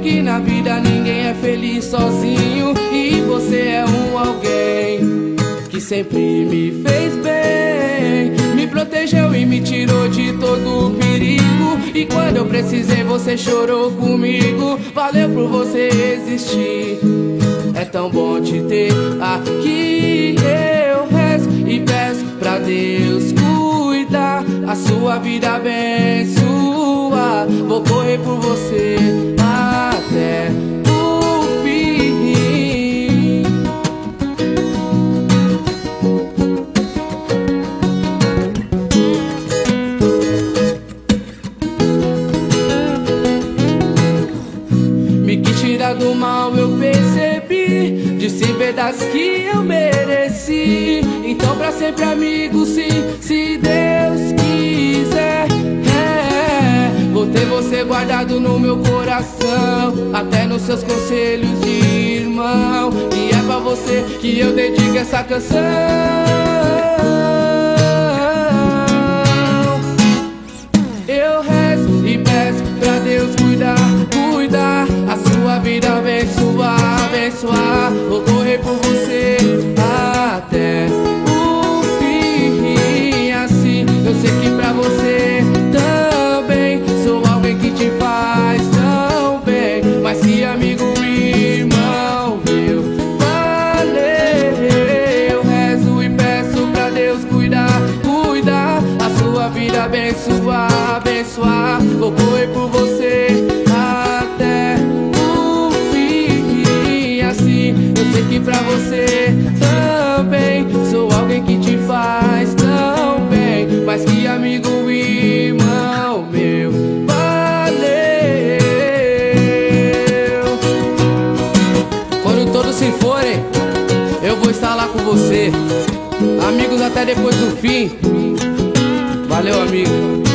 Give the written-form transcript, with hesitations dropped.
que na vida ninguém é feliz sozinho, e você é um alguém que sempre me fez bem, me protegeu e me tirou de todo perigo. E quando eu precisei você chorou comigo. Valeu por você existir, é tão bom te ter aqui. Eu rezo e peço pra Deus cuidar, a sua vida abençoar. Vou correr por você até o fim. Me quis tirar do mal, eu percebi, disse verdades que eu mereci. Então pra sempre amigo, sim, se Deus quiser. Vou ter você guardado no meu coração, até nos seus conselhos de irmão. E é pra você que eu dedico essa canção. Eu rezo e peço pra Deus cuidar, cuidar, a sua vida abençoar, abençoar. Vou correr por você até o fim. Assim eu sei que pra você também sou alguém que te faz tão bem. Mas que amigo, irmão meu, valeu. Eu rezo e peço pra Deus cuidar, cuidar, a sua vida abençoar, abençoar. Vou correr por você até o fim. Assim eu sei que pra você também sou alguém que te faz tão bem. Mas que amigo, irmão meu, valeu. Quando todos se forem, eu vou estar lá com você. Amigos até depois do fim. Valeu, amigo.